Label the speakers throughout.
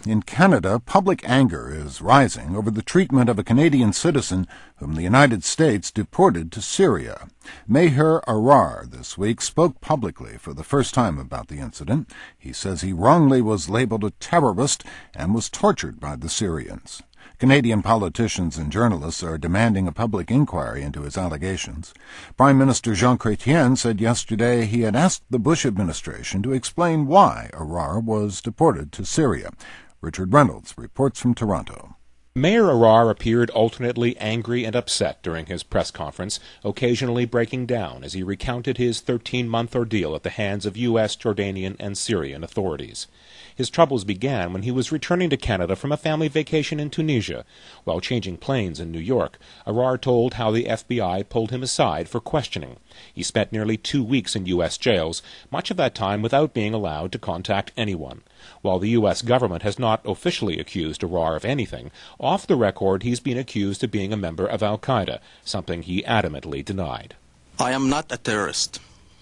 Speaker 1: In Canada, public anger is rising over the treatment of a Canadian citizen whom the United States deported to Syria. Meher Arar this week spoke publicly for the first time about the incident. He says he wrongly was labeled a terrorist and was tortured by the Syrians. Canadian politicians and journalists are demanding a public inquiry into his allegations. Prime Minister Jean Chrétien said yesterday he had asked the Bush administration to explain why Arar was deported to Syria. Richard Reynolds reports from Toronto.
Speaker 2: Meher Arar appeared alternately angry and upset during his press conference, occasionally breaking down as he recounted his 13-month ordeal at the hands of U.S., Jordanian, and Syrian authorities. His troubles began when he was returning to Canada from a family vacation in Tunisia. While changing planes in New York, Arar told how the FBI pulled him aside for questioning. He spent nearly 2 weeks in U.S. jails, much of that time without being allowed to contact anyone. While the U.S. government has not officially accused Arar of anything, off the record he's been accused of being a member of Al-Qaeda, something he adamantly denied.
Speaker 3: I am not a terrorist.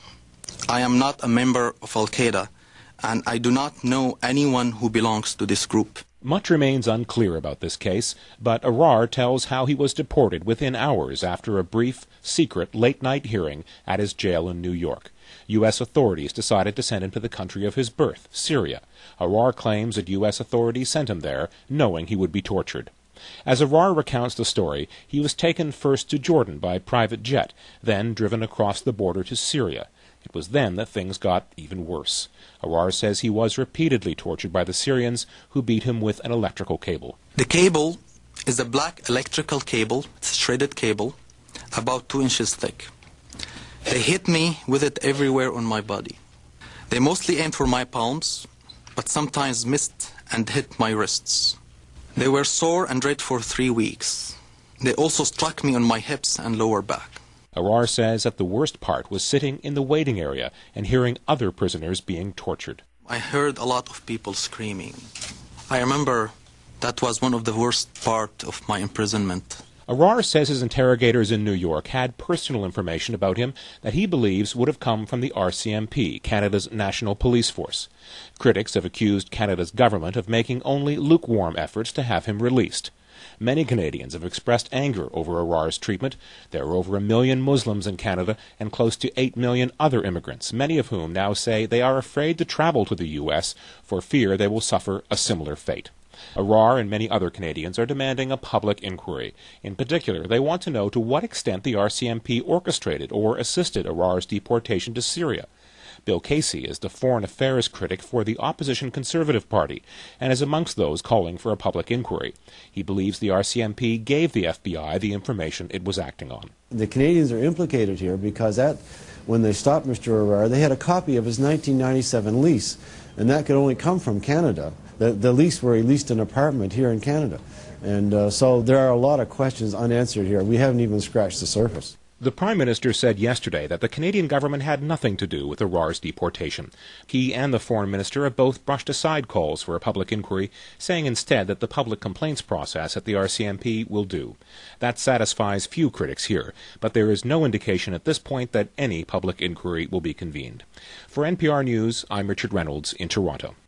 Speaker 3: I am not a member of Al-Qaeda, and I do not know anyone who belongs to this group.
Speaker 2: Much remains unclear about this case, but Arar tells how he was deported within hours after a brief, secret, late-night hearing at his jail in New York. U.S. authorities decided to send him to the country of his birth, Syria. Arar claims that U.S. authorities sent him there, knowing he would be tortured. As Arar recounts the story, he was taken first to Jordan by private jet, then driven across the border to Syria. It was then that things got even worse. Arar says he was repeatedly tortured by the Syrians, who beat him with an electrical cable.
Speaker 3: The cable is a black electrical cable, it's a shredded cable, about 2 inches thick. They hit me with it everywhere on my body. They mostly aimed for my palms, but sometimes missed and hit my wrists. They were sore and red for 3 weeks. They also struck me on my hips and lower back.
Speaker 2: Arar says that the worst part was sitting in the waiting area and hearing other prisoners being tortured.
Speaker 3: I heard a lot of people screaming. I remember that was one of the worst part of my imprisonment.
Speaker 2: Arar says his interrogators in New York had personal information about him that he believes would have come from the RCMP, Canada's national police force. Critics have accused Canada's government of making only lukewarm efforts to have him released. Many Canadians have expressed anger over Arar's treatment. There are over 1 million Muslims in Canada and close to 8 million other immigrants, many of whom now say they are afraid to travel to the U.S. for fear they will suffer a similar fate. Arar and many other Canadians are demanding a public inquiry. In particular, they want to know to what extent the RCMP orchestrated or assisted Arar's deportation to Syria. Bill Casey is the foreign affairs critic for the opposition Conservative Party and is amongst those calling for a public inquiry. He believes the RCMP gave the FBI the information it was acting on.
Speaker 4: The Canadians are implicated here because when they stopped Mr. Arar, they had a copy of his 1997 lease, and that could only come from Canada. The lease where he leased an apartment here in Canada. And so there are a lot of questions unanswered here. We haven't even scratched the surface.
Speaker 2: The Prime Minister said yesterday that the Canadian government had nothing to do with Arar's deportation. He and the Foreign Minister have both brushed aside calls for a public inquiry, saying instead that the public complaints process at the RCMP will do. That satisfies few critics here, but there is no indication at this point that any public inquiry will be convened. For NPR News, I'm Richard Reynolds in Toronto.